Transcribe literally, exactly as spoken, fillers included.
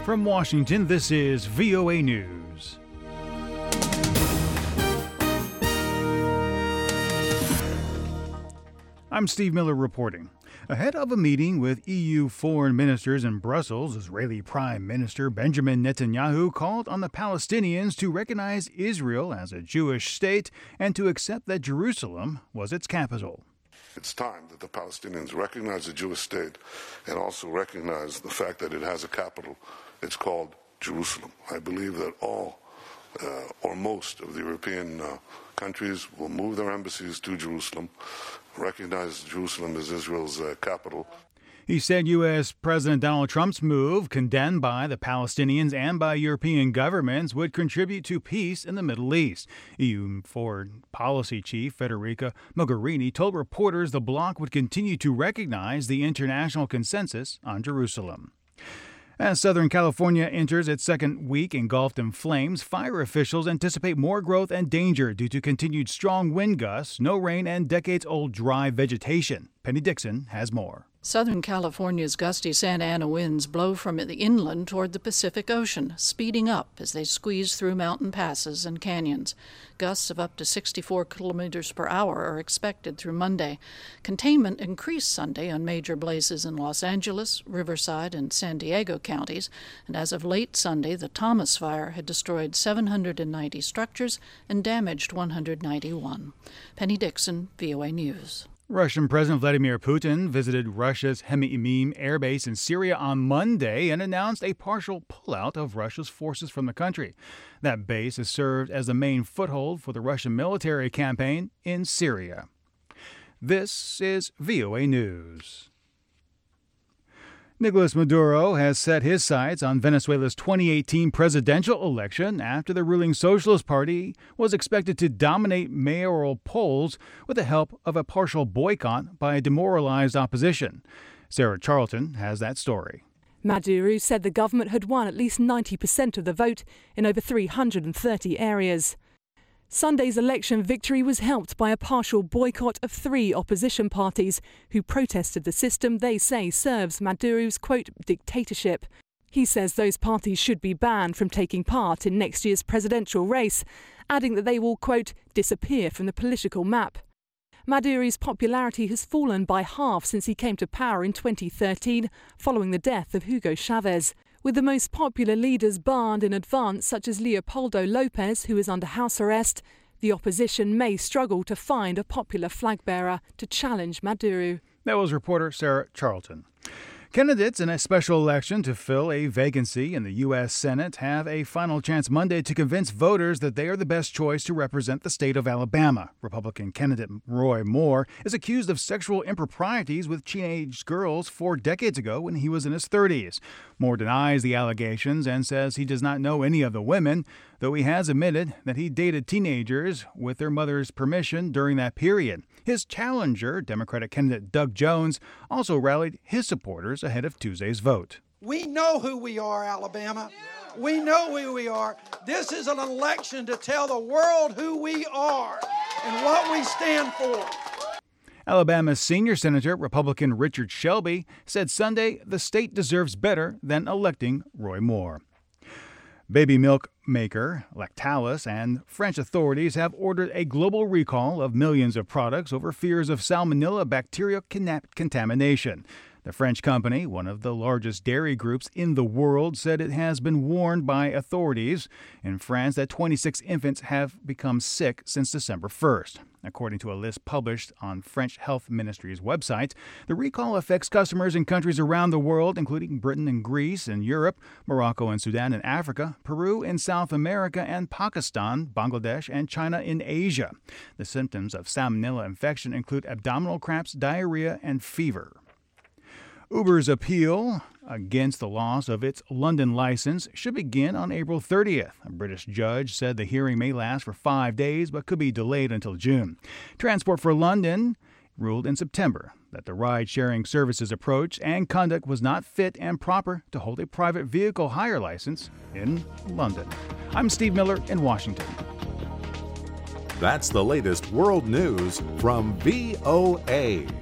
From Washington, this is V O A News. I'm Steve Miller reporting. Ahead of a meeting with E U foreign ministers in Brussels, Israeli Prime Minister Benjamin Netanyahu called on the Palestinians to recognize Israel as a Jewish state and to accept that Jerusalem was its capital. It's time that the Palestinians recognize the Jewish state and also recognize the fact that it has a capital. It's called Jerusalem. I believe that all uh, or most of the European uh, countries will move their embassies to Jerusalem, recognize Jerusalem as Israel's uh, capital. He said U S. President Donald Trump's move, condemned by the Palestinians and by European governments, would contribute to peace in the Middle East. E U Foreign Policy Chief Federica Mogherini told reporters the bloc would continue to recognize the international consensus on Jerusalem. As Southern California enters its second week engulfed in flames, fire officials anticipate more growth and danger due to continued strong wind gusts, no rain, and decades-old dry vegetation. Penny Dixon has more. Southern California's gusty Santa Ana winds blow from the inland toward the Pacific Ocean, speeding up as they squeeze through mountain passes and canyons. Gusts of up to sixty-four kilometers per hour are expected through Monday. Containment increased Sunday on major blazes in Los Angeles, Riverside, and San Diego counties, and as of late Sunday, the Thomas Fire had destroyed seven hundred ninety structures and damaged one hundred ninety-one. Penny Dixon, V O A News. Russian President Vladimir Putin visited Russia's Hmeimim air base in Syria on Monday and announced a partial pullout of Russia's forces from the country. That base has served as the main foothold for the Russian military campaign in Syria. This is V O A News. Nicolas Maduro has set his sights on Venezuela's twenty eighteen presidential election after the ruling Socialist Party was expected to dominate mayoral polls with the help of a partial boycott by a demoralized opposition. Sarah Charlton has that story. Maduro said the government had won at least ninety percent of the vote in over three hundred thirty areas. Sunday's election victory was helped by a partial boycott of three opposition parties who protested the system they say serves Maduro's, quote, dictatorship. He says those parties should be banned from taking part in next year's presidential race, adding that they will, quote, disappear from the political map. Maduro's popularity has fallen by half since he came to power in twenty thirteen, following the death of Hugo Chavez. With the most popular leaders barred in advance, such as Leopoldo Lopez, who is under house arrest, the opposition may struggle to find a popular flag bearer to challenge Maduro. That was reporter Sarah Charlton. Candidates in a special election to fill a vacancy in the U S. Senate have a final chance Monday to convince voters that they are the best choice to represent the state of Alabama. Republican candidate Roy Moore is accused of sexual improprieties with teenage girls four decades ago when he was in his thirties. Moore denies the allegations and says he does not know any of the women, though he has admitted that he dated teenagers with their mother's permission during that period. His challenger, Democratic candidate Doug Jones, also rallied his supporters ahead of Tuesday's vote. We know who we are, Alabama. We know who we are. This is an election to tell the world who we are and what we stand for. Alabama's senior senator, Republican Richard Shelby, said Sunday the state deserves better than electing Roy Moore. Baby milk maker Lactalis and French authorities have ordered a global recall of millions of products over fears of salmonella bacterial contamination. The French company, one of the largest dairy groups in the world, said it has been warned by authorities in France that twenty-six infants have become sick since December first. According to a list published on French Health Ministry's website, the recall affects customers in countries around the world, including Britain and Greece and Europe, Morocco and Sudan in Africa, Peru in South America, and Pakistan, Bangladesh, and China in Asia. The symptoms of salmonella infection include abdominal cramps, diarrhea, and fever. Uber's appeal against the loss of its London license should begin on April thirtieth. A British judge said the hearing may last for five days but could be delayed until June. Transport for London ruled in September that the ride-sharing service's approach and conduct was not fit and proper to hold a private vehicle hire license in London. I'm Steve Miller in Washington. That's the latest world news from V O A.